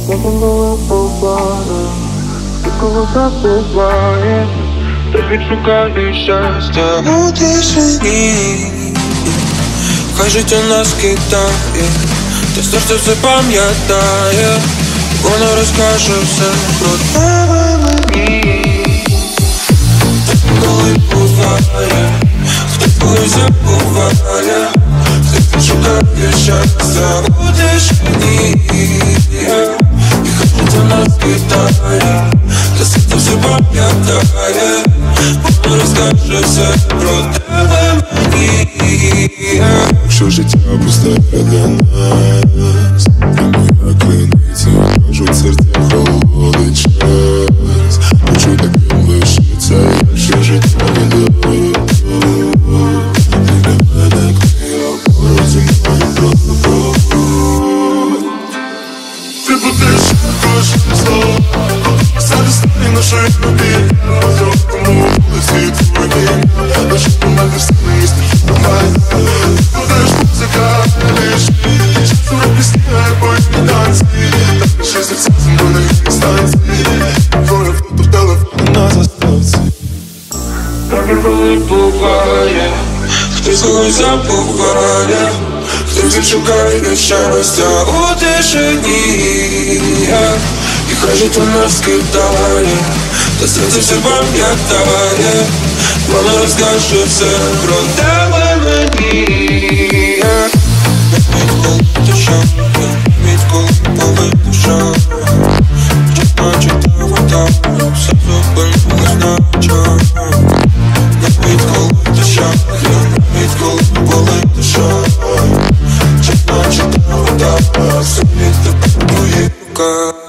коли буває, ти коли забуває, тобі шукає щастя у тишині. Хай життя нас кидає, та серце все пам'ятає, воно розкаже все про тебе мені. Так коли буває, хто коли забуває, хто шукає щастя у тишині. І хай життя нас кидає, та серце все пам'ятає, воно розкаже все про тебе мені. Якщо життя пусте для нас, та моя криниця, кажуть, серця холодить час. Почуй, таким лишиться, якщо життя не дає. Ти для мене книга, поруч зі мною просто пробуй. Ти будеш кожне слово, зараз не нашої тобі. Тому вулиці твої дні, а що помагаш з ними, містиш помагай. Будеш музика, лиш часто пісні, а потім танці. Так ще серця земляних станцій, твоя фото в телефоні на заставці. Так і коли буває, хтось когось забуває, хтось відшукає щастя у тишині. І хай життя нас кидає, та серце все пам'ятає, воно розкаже все про тебе мені. Відколи душа, відколи коли душа, наче та вода, все зупинилось на час. Відколи душа, відколи коли душа, наче та вода, все від тебе твої руки.